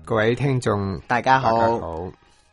各位聽眾， 大家好。 大家好。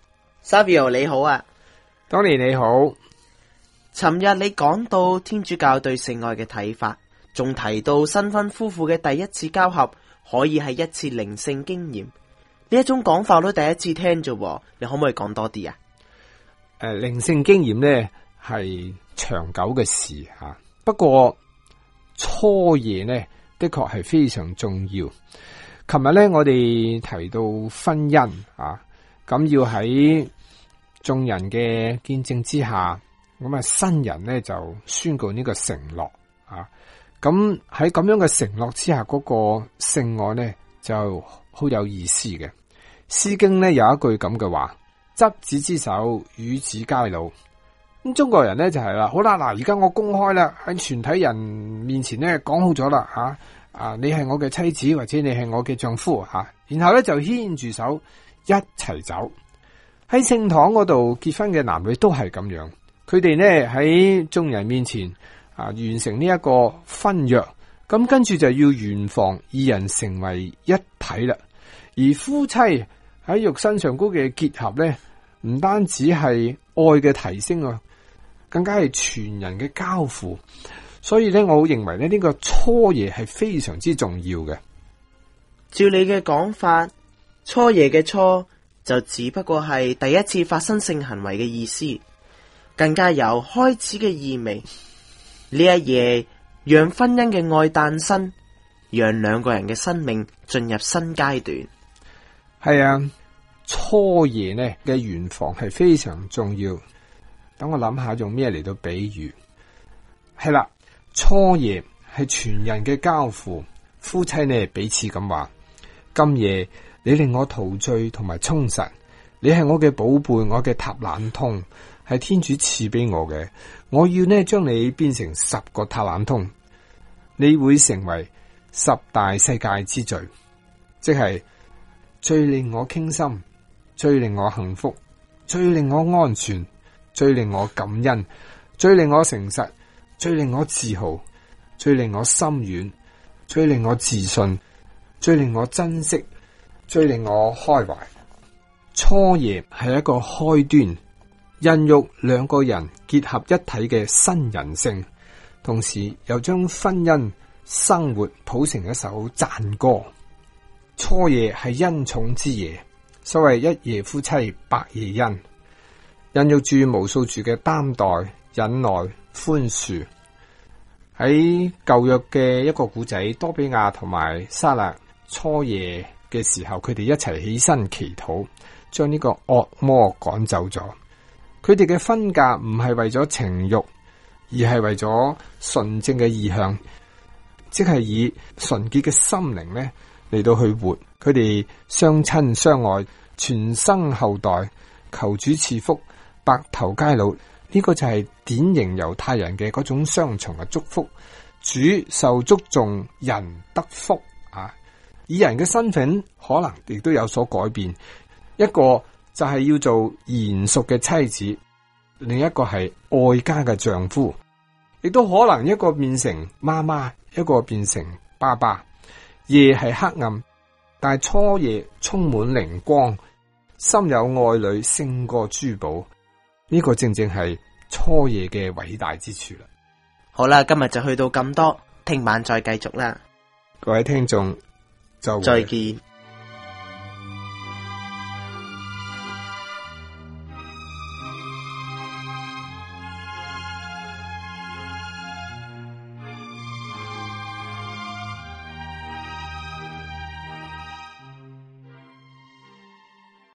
Savio 你好啊， 當年你好。 尋日你講到天主教對性愛嘅睇法，仲提到新婚夫婦嘅第一次交合可以係一次靈性經驗，呢一種講法我都第一次聽啫，你可唔可以講多啲啊？ 靈性經驗呢係長久嘅事吓，不過初夜呢的確係非常重要。琴日呢我哋提到婚姻啊，咁要喺眾人嘅見證之下，咁啊新人呢就宣告呢個承諾啊。咁喺咁樣嘅承諾之下，嗰個性愛呢就好有意思嘅。詩經呢有一句咁嘅話：執子之手，與子偕老。咁中國人呢就係啦，好啦，嗱，而家我公開啦，喺全體人面前呢講好咗啦，你係我嘅妻子，或者你係我嘅丈夫吓，然後呢就牽住手一齊走。喺聖堂嗰度結婚嘅男女都係咁樣，佢哋呢喺眾人面前完成呢一個婚約，咁跟住就要圓房，二人成為一體啦。而夫妻喺肉身上高嘅結合呢，唔單止係愛嘅提升啊，更加係全人嘅交付。所以呢，我好認為呢個初夜係非常之重要嘅。 照你嘅講法，初夜嘅初就只不過係第一次發生性行為嘅意思，更加有開始嘅意味。呢一夜讓婚姻嘅愛誕生，讓兩個人嘅生命進入新階段。 係啊，初夜呢嘅圓房係非常重要。等我諗下用咩嚟到比喻。係啦，初夜係全人嘅交付，夫妻呢彼此咁話：今夜你令我陶醉同埋充實，你係我嘅寶貝，我嘅塔冷通，係天主賜俾我嘅。我要呢將你變成10個塔冷通，你會成為10大世界之最，即係最令我傾心，最令我幸福，最令我安全，最令我感恩，最令我誠實，最令我自豪，最令我心軟，最令我自信，最令我珍惜，最令我開懷。初夜係一個開端，孕育兩個人結合一體嘅新人性，同時又將婚姻生活譜成一首讚歌。初夜係恩寵之夜，所謂一夜夫妻百夜恩，孕育住無數住嘅擔待、忍耐、寬恕。喺舊約嘅一個古仔，多比亞同埋沙勒初夜嘅時候，佢哋一齊起身祈禱，將呢個惡魔趕走咗。佢哋嘅婚嫁唔係為咗情欲，而係為咗純正嘅意向，即係以純潔嘅心靈呢嚟到去活。佢哋相親相愛，傳生後代，求主賜福，白頭偕老。呢個就係典型猶太人嘅嗰種雙重嘅祝福，主受祝頌，人得福啊！以人嘅身份可能亦都有所改變，一個就係要做賢淑嘅妻子，另一個係愛家嘅丈夫，亦都可能一個變成媽媽，一個變成爸爸。夜係黑暗，但係初夜充滿靈光，心有愛侶勝過珠寶。呢個正正係初夜嘅偉大之處啦。 好啦，今日就去到咁多，聽晚再繼續啦。 各位聽眾，再見。